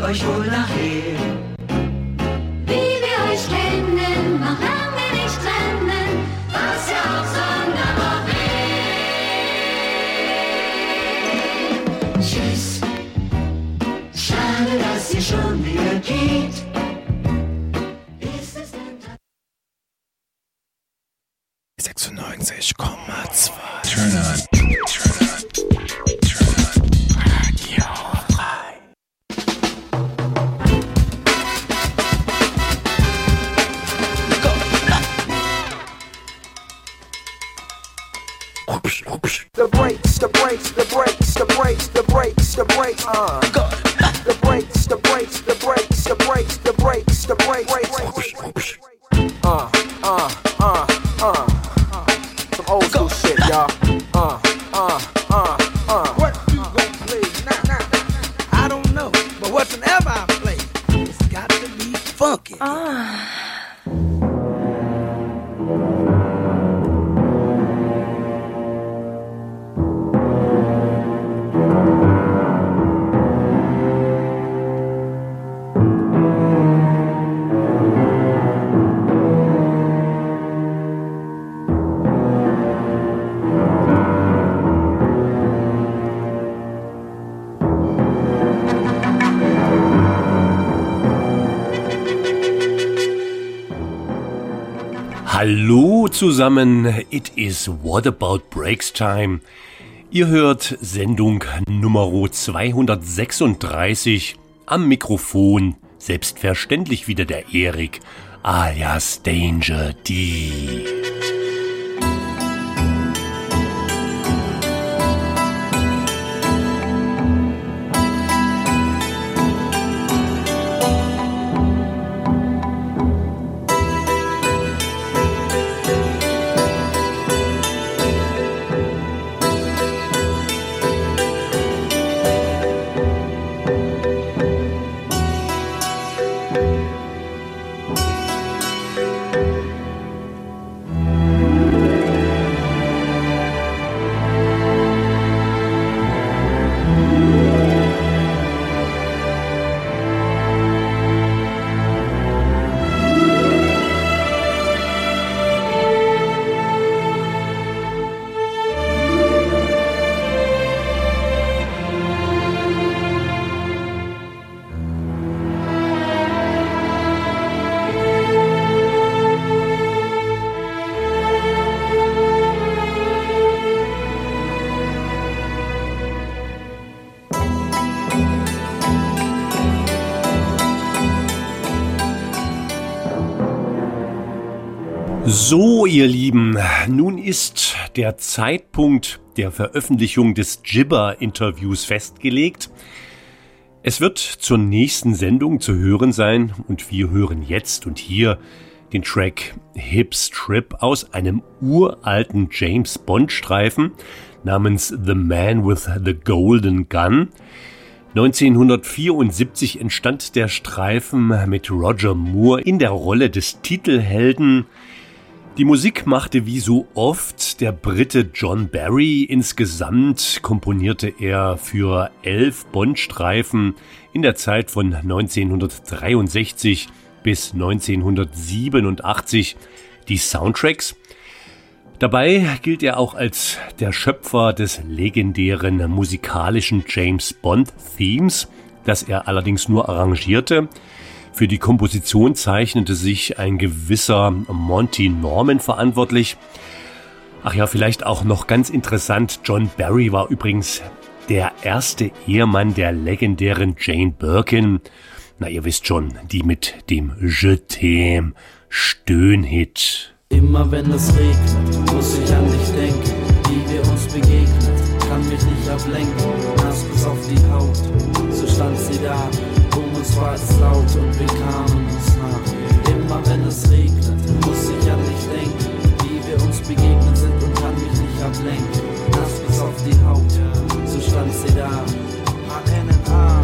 euch wohl nachher. Wie wir euch kennen, noch lange nicht trennen, was ja auch sonderbar wäre. Tschüss, schade, dass ihr schon wieder geht. Ist es denn 96,2 Turn on. Radio frei. The brakes, the brakes, the brakes, the brakes, the brakes, the brakes, the brakes, the brakes, the brakes, the brakes, the brakes, the brakes, some old school shit, y'all. What you gon' play now? I don't know, but whatever I play, it's got to be funky. Hallo zusammen, it is What About Breaks Time. Ihr hört Sendung Nummer 236, am Mikrofon selbstverständlich wieder der Erik alias Danger D. So, ihr Lieben, nun ist der Zeitpunkt der Veröffentlichung des Jibber-Interviews festgelegt. Es wird zur nächsten Sendung zu hören sein und wir hören jetzt und hier den Track Hip's Trip aus einem uralten James-Bond-Streifen namens The Man with the Golden Gun. 1974 entstand der Streifen mit Roger Moore in der Rolle des Titelhelden. Die Musik machte wie so oft der Brite John Barry. Insgesamt komponierte er für 11 Bond-Streifen in der Zeit von 1963 bis 1987 die Soundtracks. Dabei gilt er auch als der Schöpfer des legendären musikalischen James Bond Themes, das er allerdings nur arrangierte. Für die Komposition zeichnete sich ein gewisser Monty Norman verantwortlich. Ach ja, vielleicht auch noch ganz interessant, John Barry war übrigens der erste Ehemann der legendären Jane Birkin. Na, ihr wisst schon, die mit dem Je t'aime Stöhnhit. Immer wenn es regnet, muss ich an dich denken, wie wir uns begegnet, kann mich nicht ablenken, nass bis auf die Haut, so stand sie da. Uns war es laut und wir kamen uns nach. Immer wenn es regnet, muss ich an dich denken, wie wir uns begegnet sind und kann mich nicht ablenken. Nass bis auf die Haut, so stand sie da. HNNA.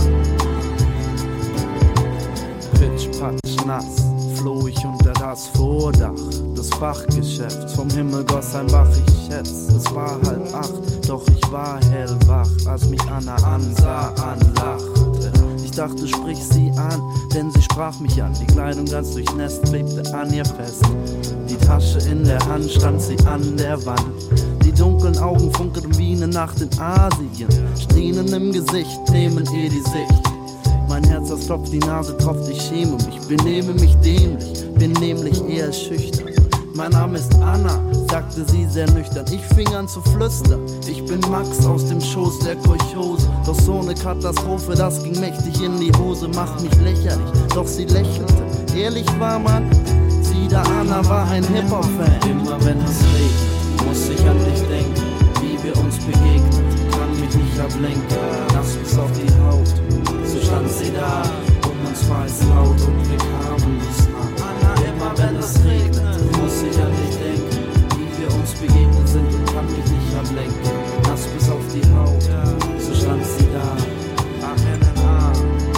Pitch, patsch, nass, floh ich unter das Vordach des Fachgeschäfts. Vom Himmel goss ein Bach, ich schätz, es war 7:30, doch ich war hellwach, als mich Anna ansah, anlachte. Ich dachte, sprich sie an, denn sie sprach mich an. Die Kleidung ganz durchnässt, klebte an ihr fest. Die Tasche in der Hand stand sie an der Wand. Die dunklen Augen funkelten wie eine Nacht in Asien. Strähnen im Gesicht nehmen ihr die Sicht. Mein Herz, das klopft, die Nase tropft, ich schäme mich. Benehme mich dämlich, bin nämlich eher schüchtern. Mein Name ist Anna, sagte sie sehr nüchtern. Ich fing an zu flüstern, ich bin Max aus dem Schoß der Kolchose. Doch so eine Katastrophe, das ging mächtig in die Hose. Macht mich lächerlich, doch sie lächelte. Ehrlich war man, sie da Anna war ein Hip-Hop-Fan. Immer wenn es regnet, muss ich an dich denken. Wie wir uns begegnen, kann mich nicht ablenken. Nass bis auf die Haut, so stand sie da. Uns war es laut und wir kamen nicht nah. Anna, immer wenn es regnet, muss ich an dich denken. Wie wir uns begegnet sind und kann mich nicht ablenken. Nass bis auf die Haut, so stand sie da. A-N-N-A.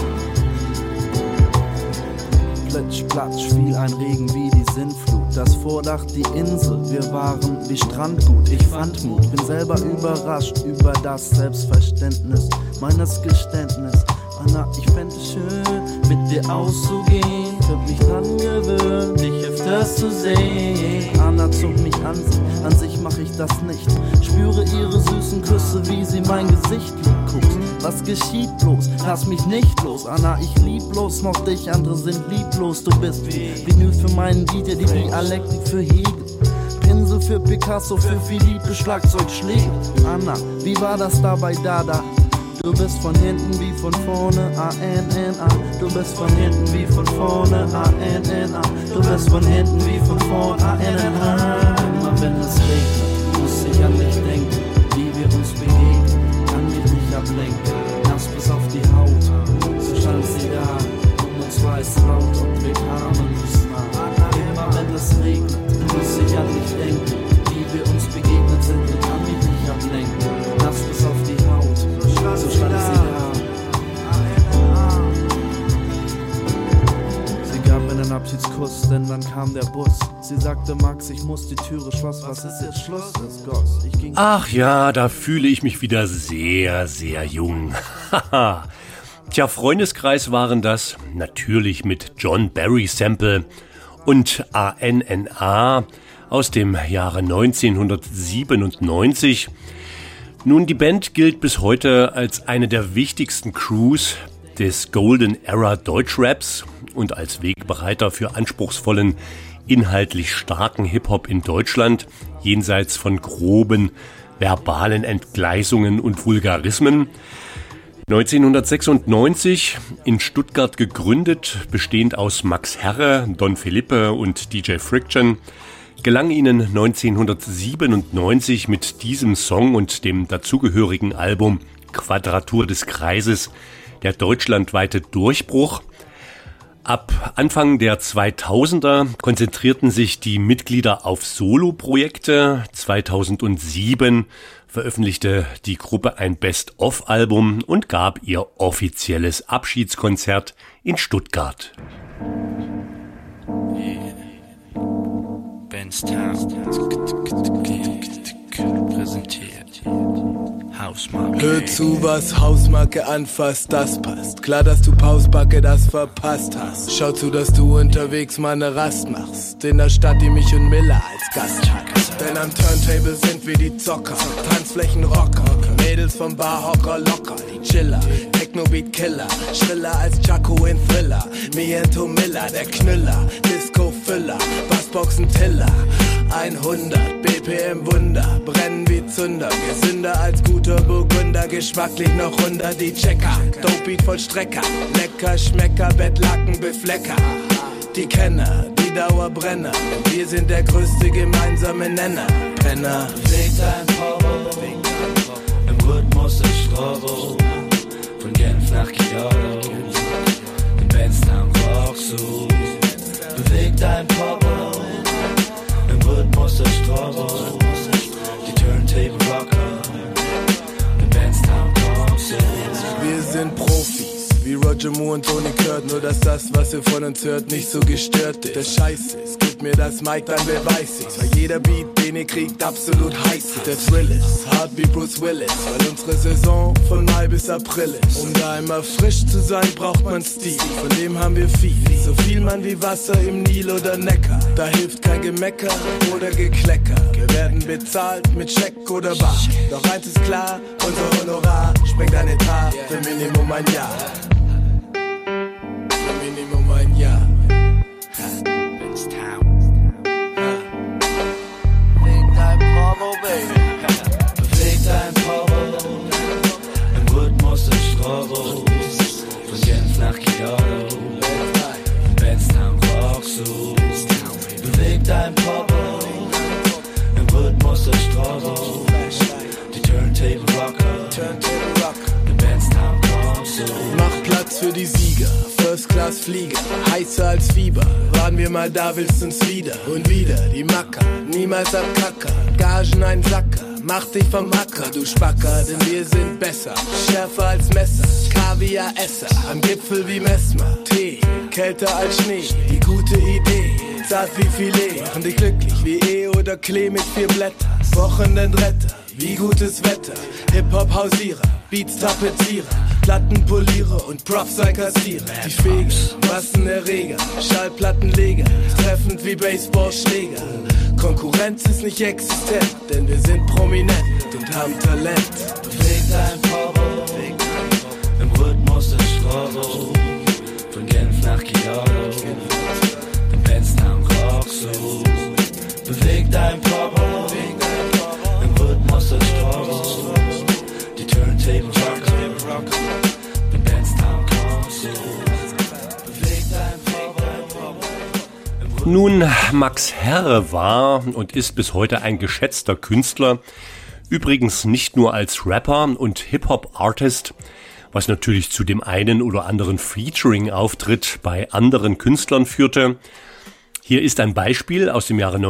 Plitsch, platsch, fiel ein Regen wie die Sintflut. Das Vordach, die Insel, wir waren wie Strandgut. Ich fand Mut, bin selber überrascht über das Selbstverständnis meines Geständnisses. Anna, ich fände es schön, mit dir auszugehen. Könnt mich dran gewöhnen, dich öfters zu sehen. Anna zog mich an sich mach ich das nicht. Spüre ihre süßen Küsse, wie sie mein Gesicht guckt. Was geschieht bloß? Lass mich nicht los. Anna, ich lieb bloß noch dich, andere sind lieblos. Du bist wie Vinyl für meinen DJ, die Dialektik für Hegel. Pinsel für Picasso, für Philippe, Schlagzeugschläge. Anna, wie war das da bei Dada? Du bist von hinten wie von vorne, A-N-N-A. Du bist von hinten wie von vorne, A-N-N-A. Du bist von hinten wie von vorne, A-N-N-A. Immer wenn es regnet, muss ich an dich denken. Wie wir uns begegnen, kann mich nicht ablenken. Nass bis auf die Haut, so stand sie da. Uns war es laut und wir kamen nicht nah. Immer wenn es regnet, muss ich an dich denken. Wie wir uns begegnet sind, kann mich nicht ablenken. Nass bis auf die Haut, so stand sie da. Sie gab mir einen Abschiedskuss, denn dann kam der Bus. Sie sagte, Max, ich muss die Türe schlossen. Was ist jetzt Schluss? Es goss. Ach ja, da fühle ich mich wieder sehr, sehr jung. Tja, Freundeskreis waren das. Natürlich mit John Barry Sample und A-N-N-A aus dem Jahre 1997. Nun, die Band gilt bis heute als eine der wichtigsten Crews des Golden Era Deutschraps und als Wegbereiter für anspruchsvollen, inhaltlich starken Hip-Hop in Deutschland, jenseits von groben, verbalen Entgleisungen und Vulgarismen. 1996 in Stuttgart gegründet, bestehend aus Max Herre, Don Philippe und DJ Friction, gelang ihnen 1997 mit diesem Song und dem dazugehörigen Album Quadratur des Kreises der deutschlandweite Durchbruch. Ab Anfang der 2000er konzentrierten sich die Mitglieder auf Solo-Projekte. 2007 veröffentlichte die Gruppe ein Best-of-Album und gab ihr offizielles Abschiedskonzert in Stuttgart. Präsentiert Hausmarke. Hör zu, was Hausmarke anfasst, das passt. Klar, dass du Pausbacke das verpasst hast. Schau zu, dass du unterwegs mal ne Rast machst. In der Stadt, die mich und Miller als Gast hat. Denn am Turntable sind wir die Zocker, Tanzflächenrocker, Mädels vom Barhocker locker, die Chiller, Techno-Beat-Killer, schriller als Jaco in Thriller, Miento Miller, der Knüller, Disco-Füller, Bassboxen-Tiller, 100 BPM Wunder, brennen wie Zunder, gesünder als guter Burgunder, geschmacklich noch runter, die Checker, Dope-Beat voll Strecker, lecker Schmecker, Bettlaken Beflecker, die Kenner, die Dauerbrenner, wir sind der größte gemeinsame Nenner, Penner. Beweg dein Popo, im Rhythmus des Strobo, von Genf nach Kyoto, in Benstown Roxu. Beweg dein Popo, im Rhythmus des Strobo, die Turntable Rocker, in Benstown Roxu. Wir sind Profis, wie Roger Jemu und Toni Kurt. Nur dass das, was ihr von uns hört, nicht so gestört ist. Der Scheiß ist, gib mir das Mic, dann wer weiß ich's. Weil jeder Beat, den ihr kriegt, absolut heiß ist. Der Thrill ist hart wie Bruce Willis, weil unsere Saison von Mai bis April ist. Um da immer frisch zu sein, braucht man Stil. Von dem haben wir viel, so viel man wie Wasser im Nil oder Neckar. Da hilft kein Gemecker oder Geklecker. Wir werden bezahlt mit Scheck oder Bar. Doch eins ist klar, unser Honorar sprengt ein Etat für Minimum ein Jahr. Für Minimum ein Jahr. It's town. Beweg dein Popo, Baby. Beweg dein Popo im Rhythmus des Strobos. Von Genf nach Chicago, Benstown rockst du. Beweg dein Popo im Rhythmus des Strobos. Die Turntable Rocker, in Benstown kommst du. Mach Platz für die Sieger, First Class Flieger, heißer als Fieber. Waren wir mal da, willst uns wieder und wieder die Macker, niemals abkacker, Gagen ein Sacker. Mach dich vom Acker, du Spacker, denn wir sind besser, schärfer als Messer, Kaviar-Esser, am Gipfel wie Messmer, Tee, kälter als Schnee, die gute Idee, zart wie Filet, machen dich glücklich wie oder Klee mit 4 Blätter, Wochenendretter, wie gutes Wetter, Hip-Hop-Hausierer, Beats Tapezierer, Plattenpolierer und Props ein Kassierer. Die Feger, Massenerreger, Schallplattenleger, treffend wie Baseballschläger. Konkurrenz ist nicht existent, denn wir sind prominent und haben Talent. Beweg dein Popo im Rhythmus des Strobos. Von Genf nach Chicago, in Benstown rockst du. Beweg dein Popo im Rhythmus des Strobos. Die Turntable Rocker, in Benstown kommst du. Beweg dein Popo. Nun, Max Herre war und ist bis heute ein geschätzter Künstler. Übrigens nicht nur als Rapper und Hip-Hop-Artist, was natürlich zu dem einen oder anderen Featuring-Auftritt bei anderen Künstlern führte. Hier ist ein Beispiel aus dem Jahre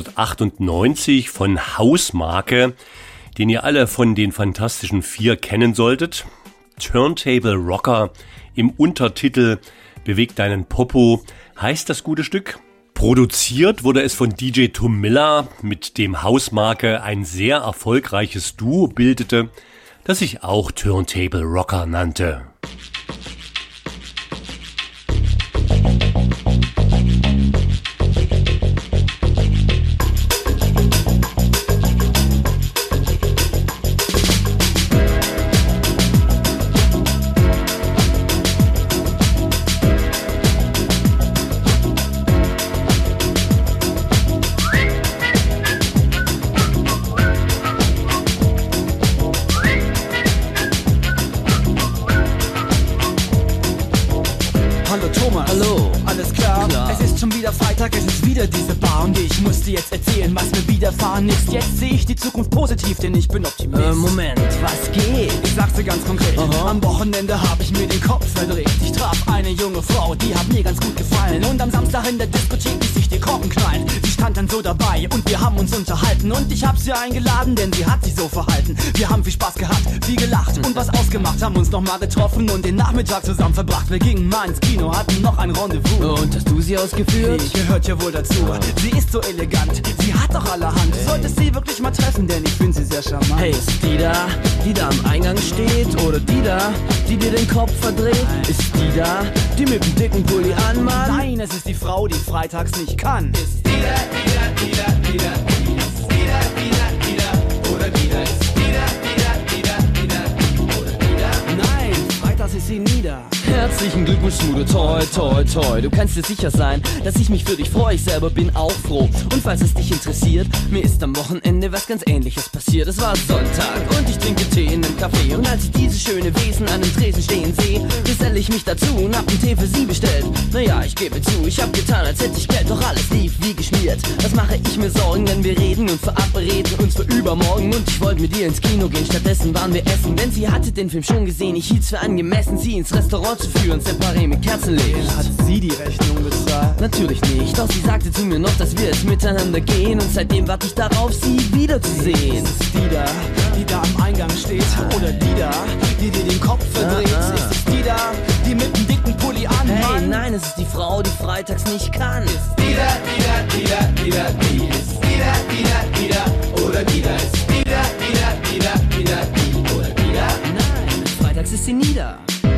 1998 von Hausmarke, den ihr alle von den Fantastischen Vier kennen solltet. Turntable Rocker im Untertitel Beweg deinen Popo heißt das gute Stück. Produziert wurde es von DJ Tom Miller, mit dem Hausmarke ein sehr erfolgreiches Duo bildete, das sich auch Turntable Rocker nannte. Ist. Jetzt sehe ich die Zukunft positiv, denn ich bin Optimist. Moment, was geht? Ich sag's dir ganz konkret. Am Wochenende hab ich mir den Kopf verdreht. Ich traf eine junge Frau, die hat mir ganz gut gefallen. Und am Samstag in der Diskothek ließ sich die Korken knallen. Sie stand dann so dabei und wir haben uns unterhalten. Und ich hab sie eingeladen, denn sie hat sich so verhalten. Wir haben viel Spaß gehabt, viel gelacht und was ausgemacht. Haben uns nochmal getroffen und den Nachmittag zusammen verbracht. Wir gingen mal ins Kino, hatten noch ein Rendezvous. Und hast du sie ausgeführt? Sie gehört ja wohl dazu. Sie ist so elegant, sie hat doch allerhand. Du solltest sie wirklich mal treffen, denn ich finde sie sehr charmant. Hey, ist die da am Eingang steht? Oder die da, die dir den Kopf verdreht? Ist die da, die mit dem dicken Pulli anmacht? Nein, es ist die Frau, die freitags nicht kann. Ist die da, ist die da, oder die da, ist die da, oder die da. Nein, freitags ist sie nie da. Herzlichen Glückwunsch, Schmude, toi, toi, toi. Du kannst dir sicher sein, dass ich mich für dich freue. Ich selber bin auch froh. Und falls es dich interessiert, mir ist am Wochenende was ganz Ähnliches passiert. Es war Sonntag und ich trinke Tee in einem Café. Und als ich dieses schöne Wesen an einem Tresen stehen sehe, geselle ich mich dazu und hab einen Tee für sie bestellt. Naja, ich gebe zu, ich hab getan, als hätte ich Geld, doch alles lief wie geschmiert. Was mache ich mir Sorgen, wenn wir reden und verabreden uns für übermorgen. Und ich wollte mit ihr ins Kino gehen, stattdessen waren wir essen. Denn sie hatte den Film schon gesehen, ich hielt's für angemessen, sie ins Restaurant zu führen, separé mit Kerzenlicht. Hat sie die Rechnung bezahlt? Natürlich nicht, doch sie sagte zu mir noch, dass wir jetzt miteinander gehen. Und seitdem warte ich darauf, sie wiederzusehen. Ist es die da am Eingang steht? Oder die da, die dir den Kopf verdreht? Ist es die da, die mit dem Nein, es ist die Frau, die freitags nicht kann. Ist Dida, die ist Dida, oder Dida ist Dida, die oder Dida. Nein, freitags ist sie nieder.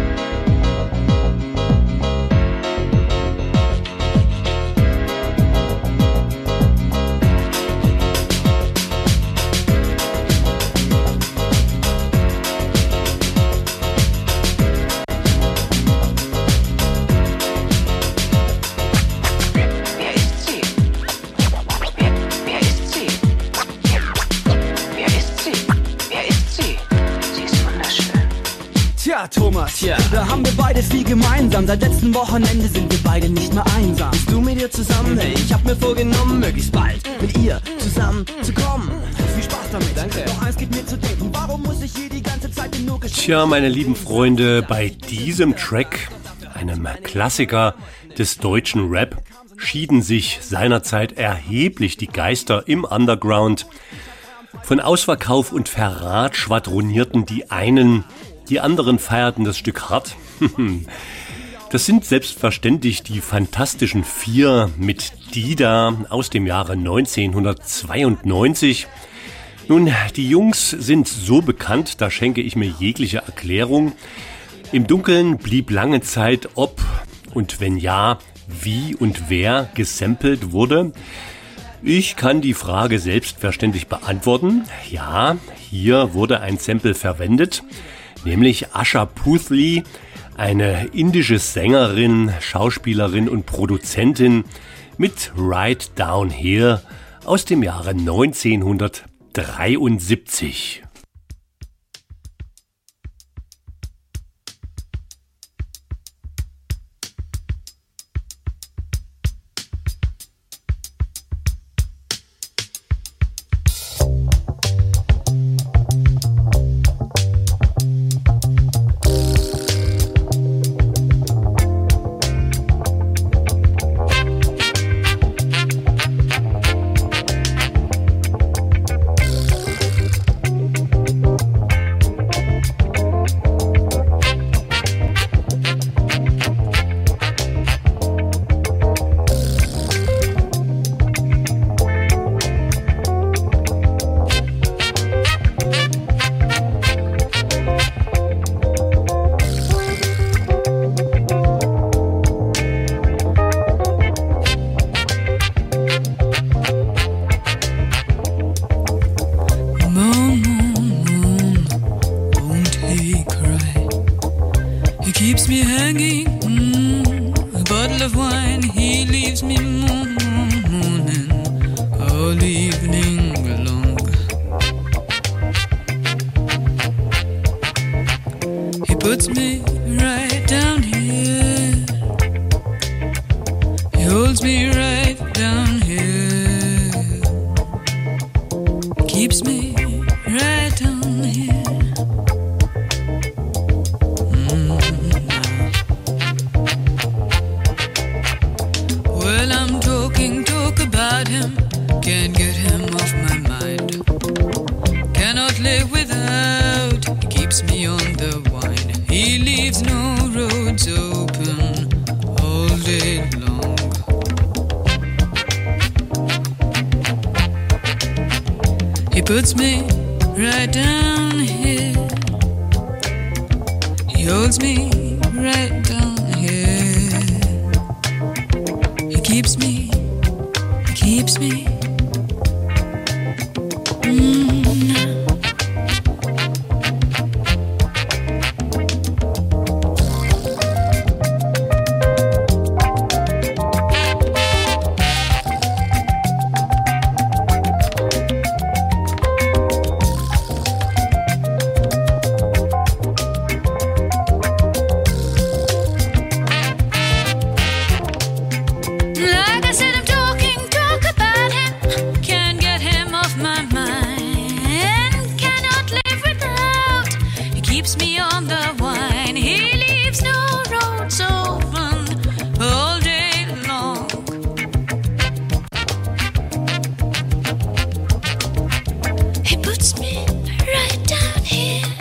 Thomas, da haben wir beide viel gemeinsam. Seit letztem Wochenende sind wir beide nicht mehr einsam. Bist du mit ihr zusammen? Hey, ich hab mir vorgenommen, möglichst bald mit ihr zusammen zu kommen. Viel Spaß damit. Danke. Doch eins gibt mir zu denken, warum muss ich hier die ganze Zeit nur Tja, meine lieben Freunde, bei diesem Track, einem Klassiker des deutschen Rap, schieden sich seinerzeit erheblich die Geister im Underground. Von Ausverkauf und Verrat schwadronierten die einen, die anderen feierten das Stück hart. Das sind selbstverständlich die Fantastischen Vier mit Dida aus dem Jahre 1992. Nun, die Jungs sind so bekannt, da schenke ich mir jegliche Erklärung. Im Dunkeln blieb lange Zeit, ob und wenn ja, wie und wer gesampelt wurde. Ich kann die Frage selbstverständlich beantworten. Ja, hier wurde ein Sample verwendet, nämlich Asha Puthli, eine indische Sängerin, Schauspielerin und Produzentin mit Right Down Here aus dem Jahre 1973.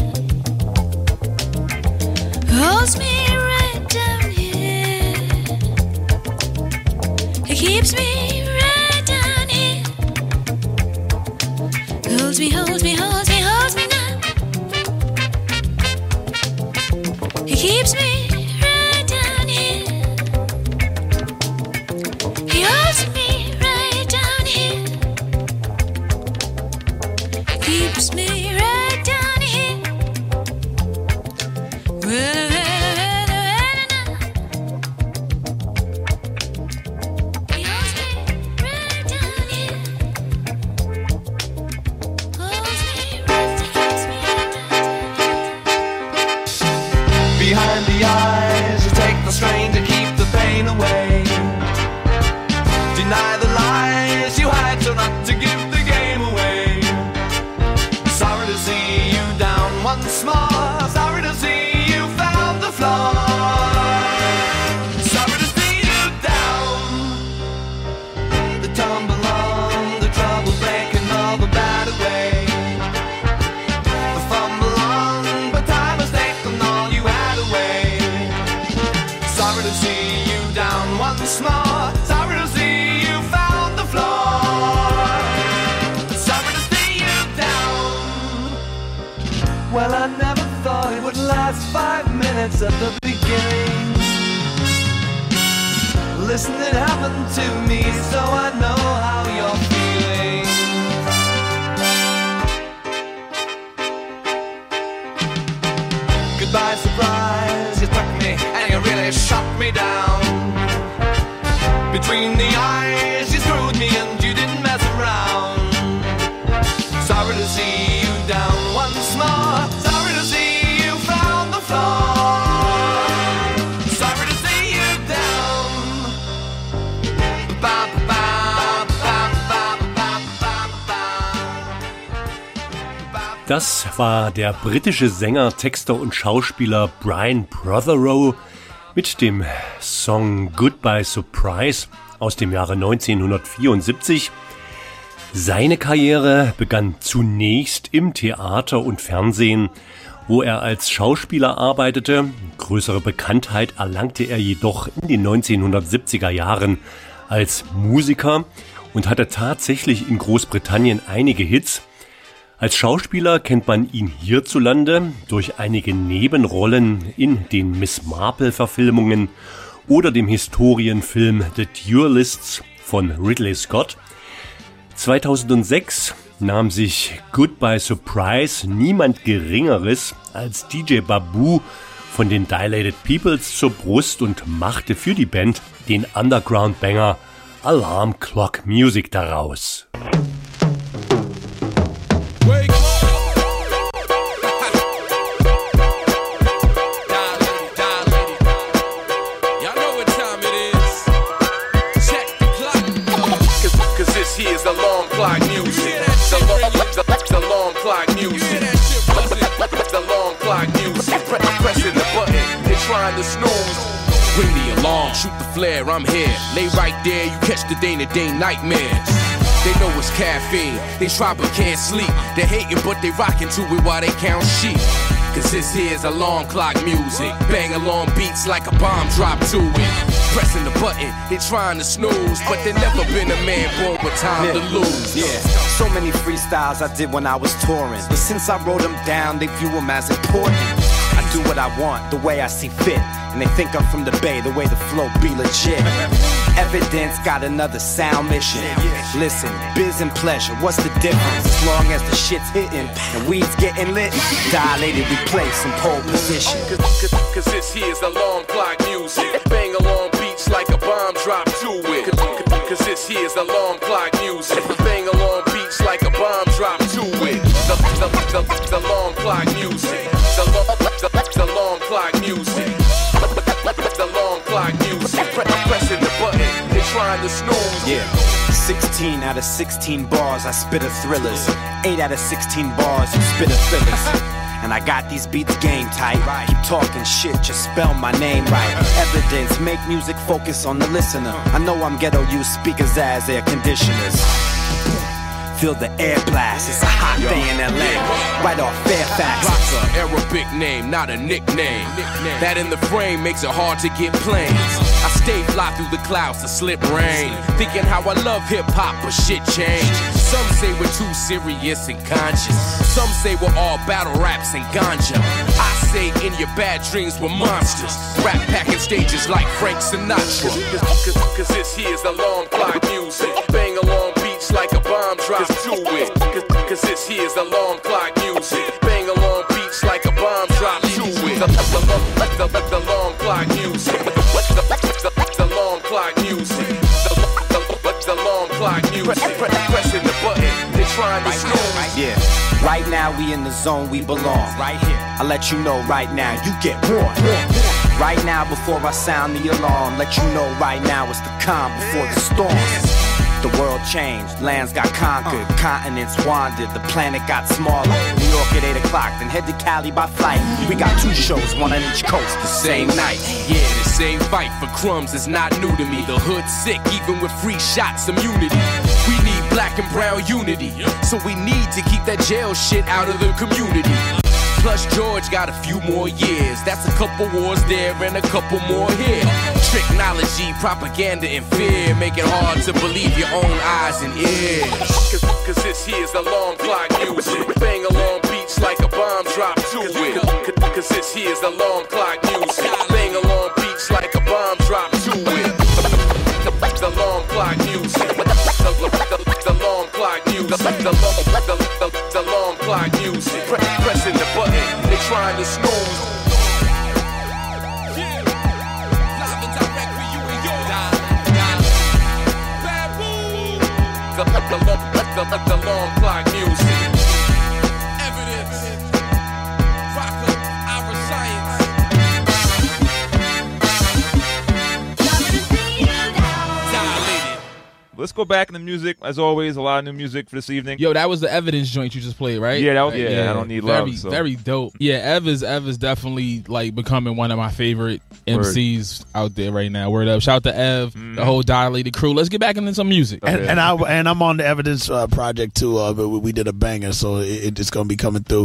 Holds me right down here. keeps me right down here. Holds me, holds me, holds me, holds me now. He keeps me right down here. He holds me right down here. Keeps me right down here. Well, behind the eyes, you take the strain to keep the pain away. Deny the lies you hide so not to give the game away. Sorry to see you down once more. Sorry to see you found the flaw. Sorry to see you down. The tumble on, the trouble breaking all the bad away. The fumble on, but time has taken all you had away. Sorry to see you down once more. Sorry to see you found the flaw. Sorry to see you down. Well, I never thought it would last 5 minutes at the beginning. Listen, it happened to me, so I know how you're feeling. Goodbye, surprise, you took me and you really shut me down. Between the eyes, you screwed me and you didn't mess around. Sorry to see you down once more. Sorry to see you found the flaw. Sorry to see you down. Ba, ba, ba, ba, ba, ba, ba. Das war der britische Sänger, Texter und Schauspieler Brian Protheroe mit dem Song Goodbye Surprise aus dem Jahre 1974. Seine Karriere begann zunächst im Theater und Fernsehen, wo er als Schauspieler arbeitete. Größere Bekanntheit erlangte er jedoch in den 1970er Jahren als Musiker und hatte tatsächlich in Großbritannien einige Hits. Als Schauspieler kennt man ihn hierzulande durch einige Nebenrollen in den Miss Marple-Verfilmungen oder dem Historienfilm The Duelists von Ridley Scott. 2006 nahm sich Goodbye Surprise niemand Geringeres als DJ Babu von den Dilated Peoples zur Brust und machte für die Band den Underground-Banger Alarm Clock Music daraus. Here's the long clock music. The long clock music. The long clock music. Pressing the button, they're trying to snooze. Ring the alarm, shoot the flare, I'm here. Lay right there, you catch the day-to-day nightmares. They know it's caffeine, they try but can't sleep. They hating but they rockin' to it while they count sheep. Cause this here's alarm clock music. Bang along beats like a bomb drop to it. Pressing the button, they trying to snooze, but there never been a man born with time to lose. Yeah, so many freestyles I did when I was touring, but since I wrote them down, they view them as important. I do what I want, the way I see fit, and they think I'm from the Bay, the way the flow be legit. Evidence got another sound mission. Listen, biz and pleasure, what's the difference? As long as the shit's hitting and weed's getting lit, dilated we place in pole position. Cause this here's alarm clock music. Bang along beats like a bomb drop to it. Cause this here's alarm clock music. Bang along beats like a bomb drop to it. The long clock music. The long clock music. The long clock music. Pressing the button, they trying to snooze. Yeah. 16 out of 16 bars, I spit a thrillers. 8 out of 16 bars, you spit a fillers. And I got these beats game tight. Keep talking shit, just spell my name right. Evidence, make music focus on the listener. I know I'm ghetto, use speakers as air conditioners. Feel the air blast, it's a hot day in LA. Right off Fairfax. Rocker, Arabic name, not a nickname. That in the frame makes it hard to get planes. I Stay fly through the clouds to slip rain. Thinking how I love hip-hop, but shit changed. Some say we're too serious and conscious. Some say we're all battle raps and ganja. I say in your bad dreams we're monsters. Rap packing stages like Frank Sinatra. Cause this here's alarm clock music. Bang along beats like a bomb drop to it. Cause this here's alarm clock music. Bang along beats like a bomb drop to it. The alarm clock music. The alarm clock music. The alarm clock music. Pressing the button, they're trying to snooze. Yeah, right now we in the zone we belong. Right here, I let you know right now you get warned. Right now before I sound the alarm, let you know right now it's the calm before the storm. The world changed, lands got conquered, continents wandered, the planet got smaller. New York at 8 o'clock, then head to Cali by flight. We got 2 shows, one on each coast, the same night. Yeah, the same fight for crumbs is not new to me. The hood's sick, even with free shots, immunity. We need black and brown unity, so we need to keep that jail shit out of the community. Plus George got a few more years. That's a couple wars there and a couple more here. Technology, propaganda, and fear make it hard to believe your own eyes and ears. Cause this here's alarm clock music. Bang along beats like a bomb drop to it. Cause this here's alarm clock music. Bang along beats like a bomb drop to it. The alarm clock music. The alarm clock music. The alarm clock music. Pressing the button, they trying to snooze. The alarm clock music. Evidence. Rocker, our science. Let's go back in the music. As always, a lot of new music for this evening. Yo, that was the Evidence joint you just played, right? Yeah, that was. Yeah, I don't need love. Very dope. Yeah, Ev is definitely like becoming one of my favorite MCs out there right now. Word up! Shout out to Ev, the whole Dilated crew. Let's get back into some music. Okay. And I'm on the Evidence project too. But we did a banger, so it's gonna be coming through.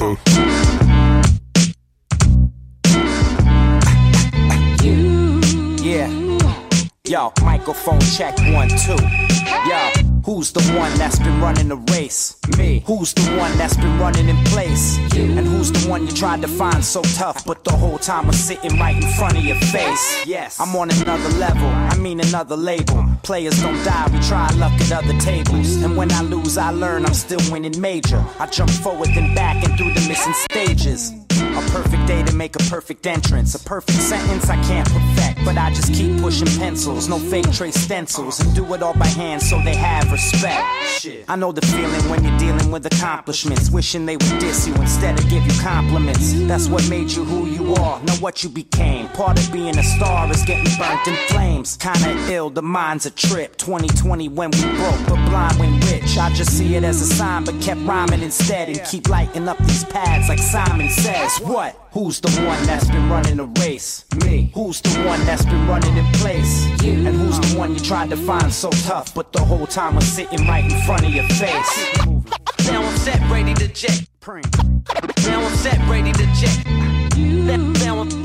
Yeah. Yo, microphone check 1, 2. Yo, who's the one that's been running the race? Me. Who's the one that's been running in place? You. And who's the one you tried to find so tough, but the whole time was sitting right in front of your face? Yes. I'm on another level, I mean another label. Players don't die, we try luck at other tables. And when I lose, I learn I'm still winning major. I jump forward then back and through the missing stages. A perfect day to make a perfect entrance. A perfect sentence I can't perfect, but I just keep pushing pencils. No fake trace stencils, and do it all by hand so they have respect. Shit. I know the feeling when you're dealing with accomplishments, wishing they would diss you instead of give you compliments. That's what made you who you are, not what you became. Part of being a star is getting burnt in flames. Kinda ill, the mind's a trip. 2020 when we broke, but blind when rich. I just see it as a sign, but kept rhyming instead. And keep lighting up these pads like Simon says. What? Who's the one that's been running a race? Me. Who's the one that's been running in place? You. And who's the one you tried to find so tough, but the whole time was sitting right in front of your face? Now I'm set, ready to jet. Now I'm set, ready to jet. Now I'm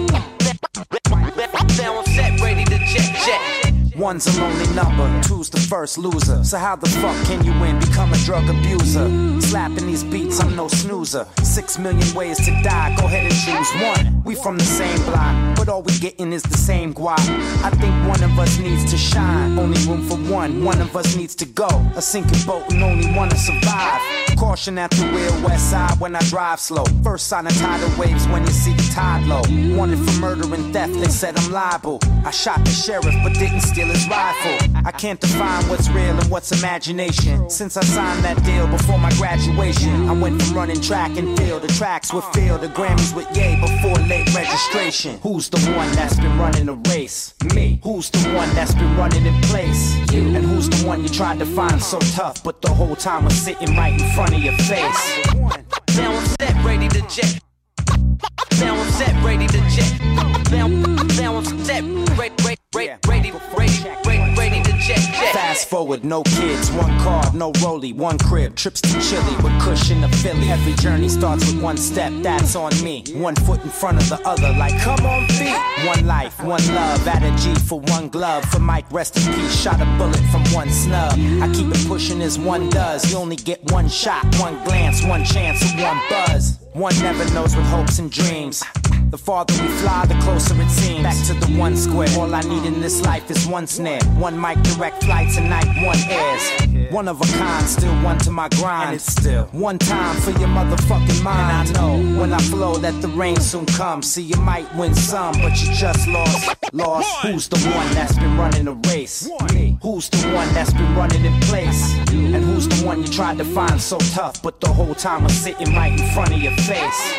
set, ready to jet. One's a lonely number, two's the first loser. So how the fuck can you win? Become a drug abuser. Slapping these beats, I'm no snoozer. 6 million ways to die, go ahead and choose one. We from the same block, but all we getting is the same guap. I think one of us needs to shine. Only room for one of us needs to go. A sinking boat and only one to survive. Caution at the wheel, west side when I drive slow. First sign of tidal waves when you see the tide low. Wanted for murder and theft, they said I'm liable. I shot the sheriff but didn't steal his rifle. I can't define what's real and what's imagination. Since I signed that deal before my graduation, I went from running track and field. The tracks with Phil, the Grammys with Ye before late registration. Who's the one that's been running a race? Me. Who's the one that's been running in place? You. And who's the one you tried to find so tough, but the whole time was sitting right in front of your face? Now I'm set, ready to jet. Now I'm set, ready to jet. Now I'm set, ready to jet. Fast forward, no kids, one car, no rollie, one crib, trips to Chile with Kush in the Philly. Every journey starts with one step, that's on me. One foot in front of the other, like come on feet. One life, one love, add a G for one glove. For Mike, rest in peace, shot a bullet from one snub. I keep it pushing as one does. You only get one shot, one glance, one chance, and one buzz. One never knows with hopes and dreams. The farther we fly, the closer it seems. Back to the one square. All I need in this life is one snare. One mic, direct flight tonight, one airs. One of a kind, still one to my grind. And it's still one time for your motherfucking mind. And I know when I flow that the rain soon comes. See, you might win some, but you just lost. Who's the one that's been running a race? Me. Who's the one that's been running in place? And who's the one you tried to find so tough, but the whole time was sitting right in front of your face?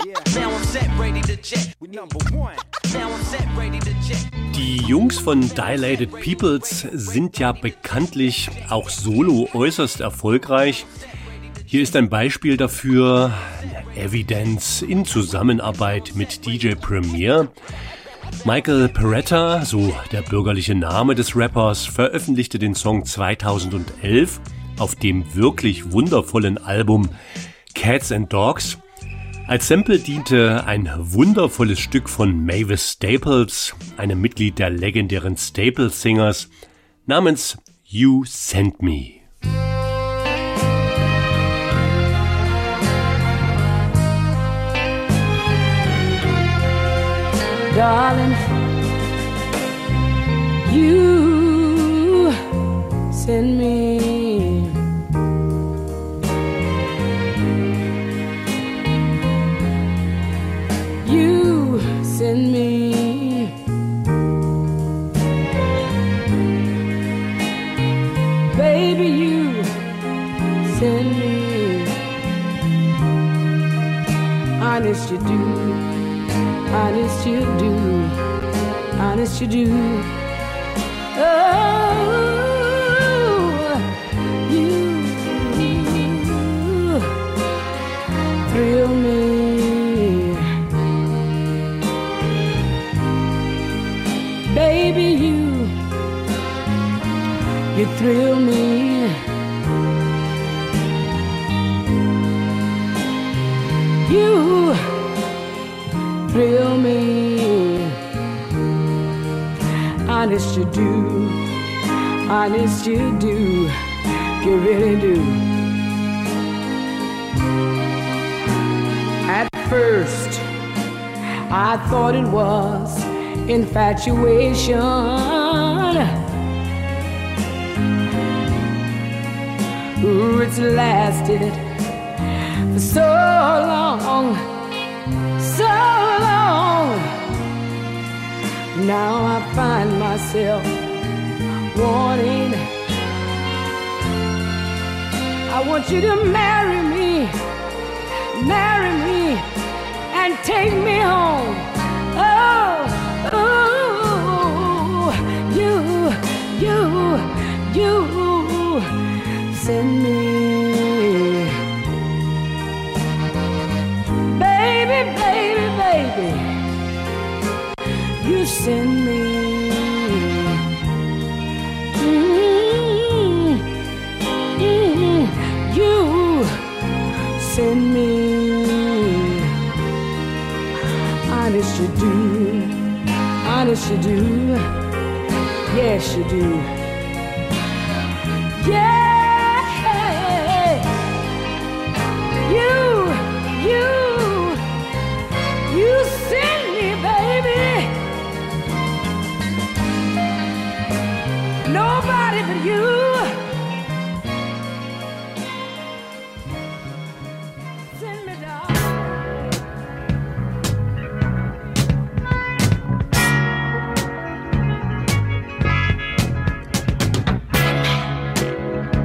Die Jungs von Dilated Peoples sind ja bekanntlich auch solo äußerst erfolgreich. Hier ist ein Beispiel dafür, Evidence in Zusammenarbeit mit DJ Premier. Michael Peretta, so der bürgerliche Name des Rappers, veröffentlichte den Song 2011 auf dem wirklich wundervollen Album Cats and Dogs. Als Sample diente ein wundervolles Stück von Mavis Staples, einem Mitglied der legendären Staples Singers, namens You Sent Me. Darling, you send me. You send me. Baby, you send me. Honest you do. Honest you do, honest you do. Oh, you thrill me, baby. You thrill me. You thrill me. Honest you do, honest you do, you really do. At first I thought it was infatuation. Ooh, it's lasted for so long, so long. Now I find myself wanting. I want you to marry me, and take me home. Oh, oh, you send me. Baby, baby, baby, you send me. You send me. Honest you do, honest you do, yes you do. Yeah. You send me, baby. Nobody but you. Send me, darling.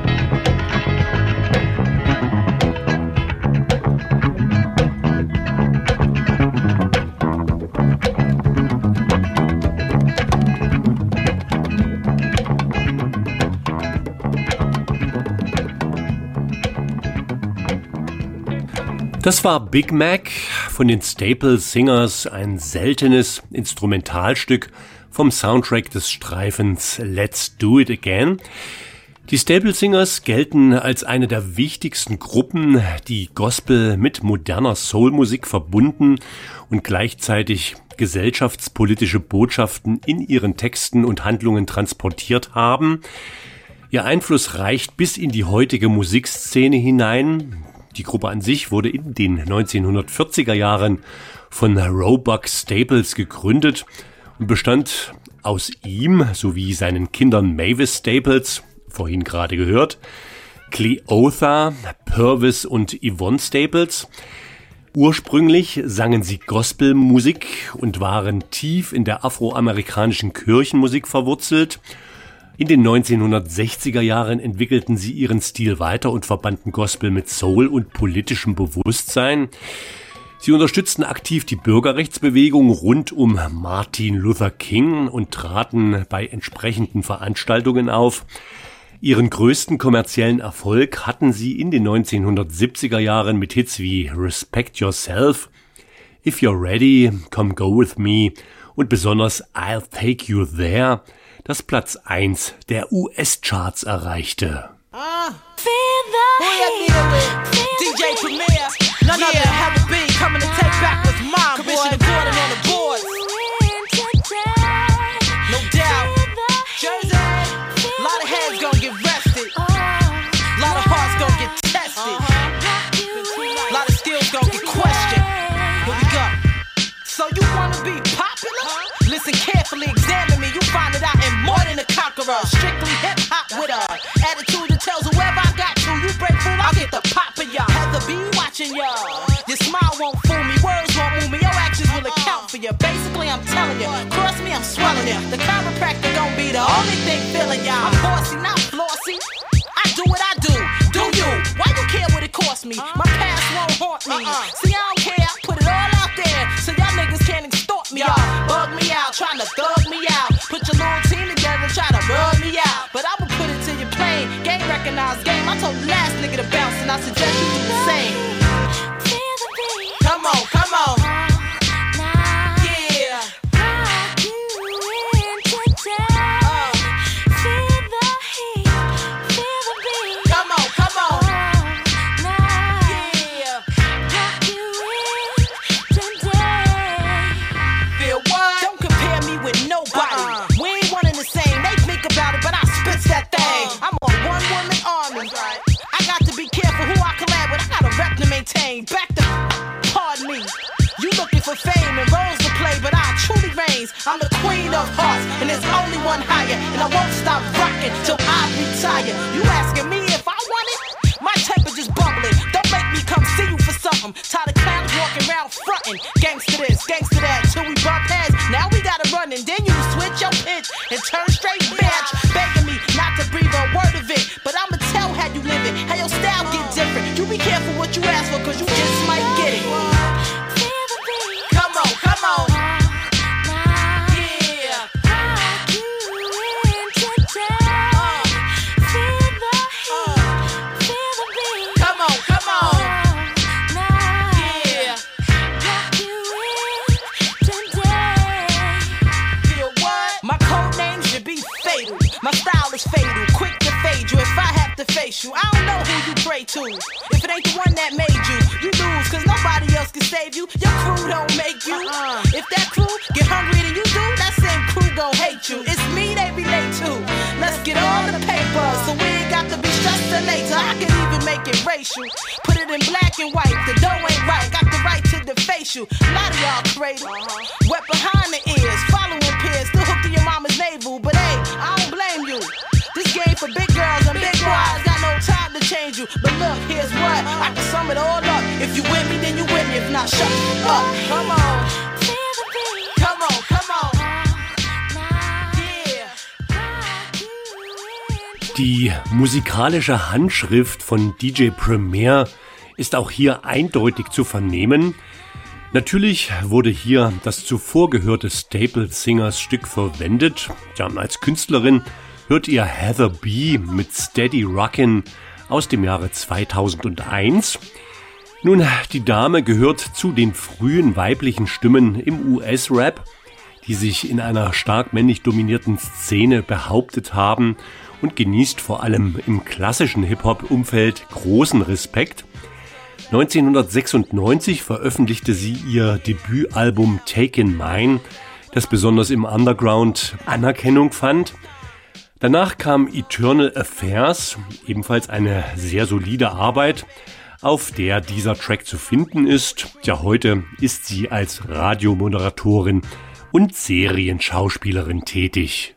Das war Big Mac von den Staple Singers, ein seltenes Instrumentalstück vom Soundtrack des Streifens Let's Do It Again. Die Staple Singers gelten als eine der wichtigsten Gruppen, die Gospel mit moderner Soulmusik verbunden und gleichzeitig gesellschaftspolitische Botschaften in ihren Texten und Handlungen transportiert haben. Ihr Einfluss reicht bis in die heutige Musikszene hinein. Die Gruppe an sich wurde in den 1940er Jahren von Roebuck Staples gegründet und bestand aus ihm sowie seinen Kindern Mavis Staples, vorhin gerade gehört, Cleotha, Purvis und Yvonne Staples. Ursprünglich sangen sie Gospelmusik und waren tief in der afroamerikanischen Kirchenmusik verwurzelt. In den 1960er Jahren entwickelten sie ihren Stil weiter und verbanden Gospel mit Soul und politischem Bewusstsein. Sie unterstützten aktiv die Bürgerrechtsbewegung rund um Martin Luther King und traten bei entsprechenden Veranstaltungen auf. Ihren größten kommerziellen Erfolg hatten sie in den 1970er Jahren mit Hits wie Respect Yourself, If You're Ready, Come Go With Me und besonders I'll Take You There, das Platz 1 der US-Charts erreichte. DJ Premier, none other than Harry B coming to take back what's mine, Commissioner Gordon on the board. No doubt, Jersey, a lot of heads gonna get rested, a lot of hearts gonna get tested, a lot of skills gonna get questioned. Here we go. So you wanna be popular? Listen carefully, examine me, you find it out in More Than a Conqueror. Strictly hip-hop with a attitude that tells whoever I got to, you break food, I'll get the pop of y'all. Heather be watching y'all. Your smile won't fool me, words won't move me, your actions will account for you. Basically, I'm telling you, cross me, I'm swelling you. The chiropractor gon' be the only thing filling y'all. I'm bossy, not flossy. I do what I do you? Why you care what it cost me? My past won't haunt me. See, I don't care, I put it all out there, so y'all niggas can't extort me. Y'all bug me out, trying to thug me out. Put your little team together, try to rub me out. But I'ma put it to your plane. Game recognized game. I told the last nigga to bounce, and I suggest you do the same. Come on, come on. Yeah. Come on, come on. Yeah. Feel what? Don't compare me with nobody. We ain't one and the same. They think about it, but I spits that thing. I'm a one-woman army. I got to be careful who I collab with. I got a rep to maintain. Back to pardon me. You looking for fame and roles to play, but I truly reigns. I'm the queen of hearts, and there's only one higher. And I won't stop rocking till I retire. You asking me if I want it? My temperature's bubbling. Don't make me come see you for something. Tired of clowns walking around frontin'. Gangsta this, gangsta that, till we bump heads. Now we gotta run, and then you switch your pitch and turn straight bitch. Begging me not to breathe a word of it, but I'ma tell how you live it, how your style get different. You be careful what you ask for, cause you just might get it. Come on, come on. Yeah. Come on, come on. Yeah. Feel what? My code name should be fatal. My style is fatal, quick to fade you if I have to face you. I don't know who you pray to. If it ain't the one that made you, you lose, cause nobody else can save you. Your crew don't make you. If that crew get hungrier than you do, that same crew gon' hate you. It's me they relate to. Let's get all the paper, so we ain't got to be stressed till later. I can even make it racial. Put it in black and white, the dough ain't right. Got the right to deface you. A lot of y'all cradle. Wet behind the ears, following peers, still hooked to your mama's navel. But hey, I don't blame you. This game for big girls and big boys. Got no time to change you. But look, here's what I can sum it all up. If you with me, then you with me. If not, shut up. Come on. Come on, come on. Die musikalische Handschrift von DJ Premier ist auch hier eindeutig zu vernehmen. Natürlich wurde hier das zuvor gehörte Staple Singers Stück verwendet. Ja, als Künstlerin hört ihr Heather B. mit Steady Rockin' aus dem Jahre 2001. Nun, die Dame gehört zu den frühen weiblichen Stimmen im US-Rap, die sich in einer stark männlich dominierten Szene behauptet haben und genießt vor allem im klassischen Hip-Hop-Umfeld großen Respekt. 1996 veröffentlichte sie ihr Debütalbum Taken Mine, das besonders im Underground Anerkennung fand. Danach kam Eternal Affairs, ebenfalls eine sehr solide Arbeit, auf der dieser Track zu finden ist. Ja, heute ist sie als Radiomoderatorin und Serienschauspielerin tätig.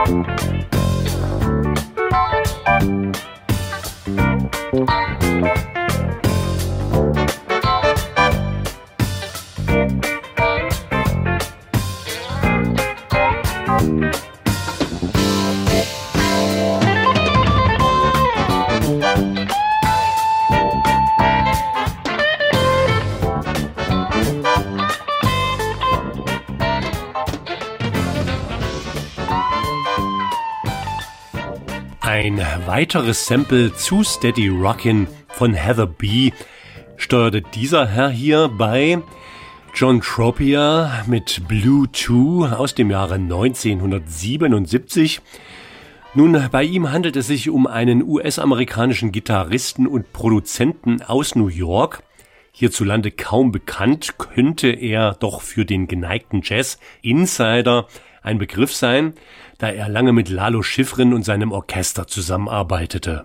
Ein weiteres Sample zu Steady Rockin' von Heather B. steuerte dieser Herr hier bei John Tropia mit Blue 2 aus dem Jahre 1977. Nun, bei ihm handelt es sich um einen US-amerikanischen Gitarristen und Produzenten aus New York. Hierzulande kaum bekannt, könnte er doch für den geneigten Jazz-Insider ein Begriff sein, da er lange mit Lalo Schifrin und seinem Orchester zusammenarbeitete.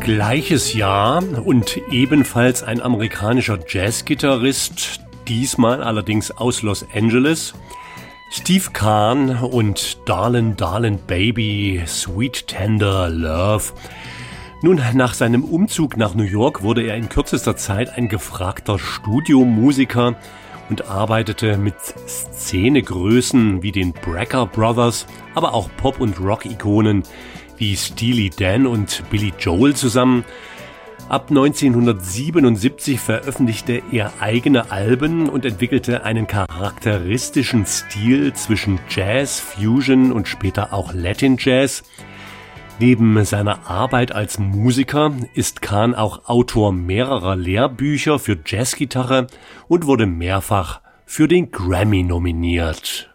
Gleiches Jahr und ebenfalls ein amerikanischer Jazzgitarrist, diesmal allerdings aus Los Angeles, Steve Kahn und Darlin' Darlin' Baby, Sweet Tender Love. Nun, nach seinem Umzug nach New York wurde er in kürzester Zeit ein gefragter Studiomusiker und arbeitete mit Szenegrößen wie den Brecker Brothers, aber auch Pop- und Rock-Ikonen wie Steely Dan und Billy Joel zusammen. Ab 1977 veröffentlichte er eigene Alben und entwickelte einen charakteristischen Stil zwischen Jazz, Fusion und später auch Latin Jazz. Neben seiner Arbeit als Musiker ist Kahn auch Autor mehrerer Lehrbücher für Jazzgitarre und wurde mehrfach für den Grammy nominiert.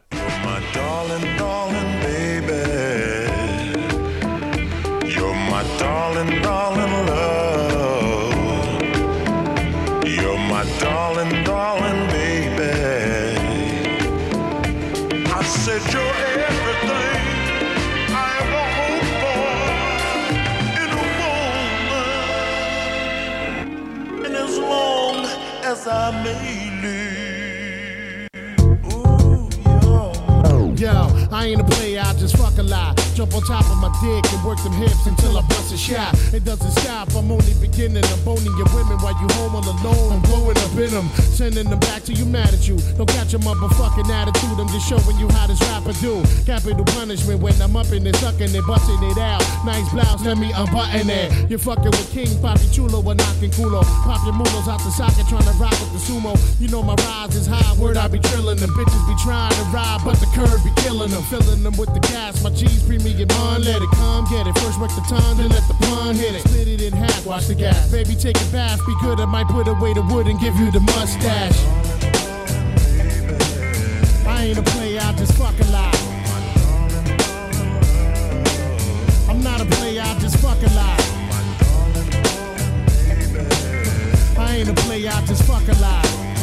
Darling, darling, love. You're my darling, darling, baby. I said you're everything I ever hoped for in a woman. And as long as I may live. Ooh, yo, I ain't a player, I just fuck a lot. Jump on top of my dick and work them hips until I bust a shot. It doesn't stop, I'm only beginning. I'm boning your women while you home all alone. I'm blowing up in them, sending them back to you mad at you. Don't catch a motherfucking attitude, I'm just showing you how this rapper do. Capital punishment when I'm up in it, sucking it, busting it out. Nice blouse, let me unbutton it. You're fucking with King Papi Chulo or knocking culo. Pop your mulos out the socket, trying to rock with the sumo. You know my rise is high, word I be trillin' them. Bitches be trying to ride, but the curve be killing them. Filling them with the gas, my cheese premium on, let it come, get it. First work the tongue, then let the pun hit it. Split it in half, watch the gas. Baby, take a bath, be good, I might put away the wood and give you the mustache. I ain't a player, I just fuck a lot. I'm not a player, I just fuck a lot. I ain't a player, I just fuck a lot.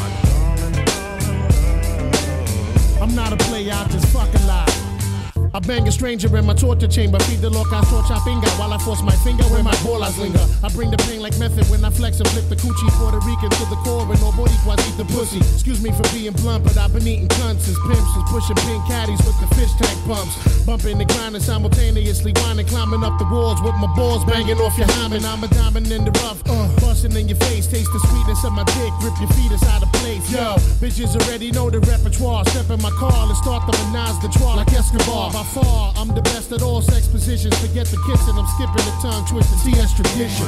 I'm not a player, I just fuck a lot. I bang a stranger in my torture chamber. Feed the loca, torcha finger while I force my finger where my bolas linger. I bring the pain like method when I flex and flip the coochie Puerto Rican to the core and nobody quite eat the pussy. Excuse me for being blunt, but I've been eating cunts as pimps is pushing pink caddies with the fish tank pumps. Bumping and grinding simultaneously, whining, climbing up the walls with my balls banging off your hymen. I'm a diamond in the rough, busting in your face. Taste the sweetness of my dick, rip your feet out of place. Yo, bitches already know the repertoire. Step in my car and start the menage the trois like Escobar. By far, I'm the best at all sex positions. Forget the kissing, I'm skipping the tongue twisting. See, that's tradition.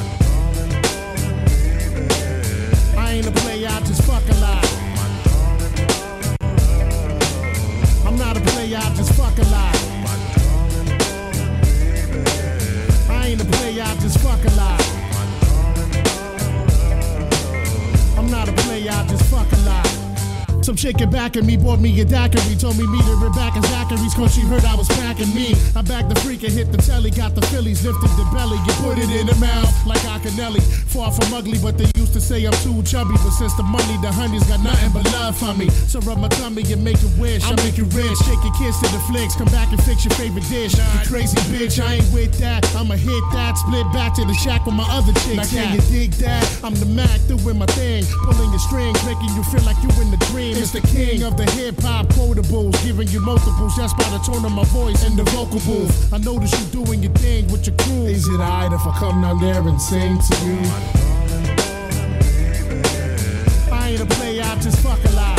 I ain't a player, I just fuck a lot. I'm not a player, I just fuck a lot. I ain't a player, I just fuck a lot. I'm not a player, I just fuck a lot. Some chick it back at me, bought me a daiquiri. Told me meet her back in Zachary's cause she heard I was packing me. I bagged the freak and hit the telly. Got the Phillies, lifted the belly. You put it in the mouth like Akinelli. Far from ugly, but they used to say I'm too chubby. But since the money, the honey's got nothing but love for me. So rub my tummy and make a wish. I'll make you rich. Shake your kids to the flicks. Come back and fix your favorite dish. You crazy bitch, I ain't with that. I'ma hit that. Split back to the shack with my other chicks. Now can you dig that? I'm the Mac doing my thing. Pulling your strings, making you feel like you in the dream. It's the king of the hip-hop quotables, giving you multiples. That's by the tone of my voice and the vocal booth. I notice you doing your thing with your crew. Is it alright if I come down there and sing to you? I ain't a player, I just fuck a lot.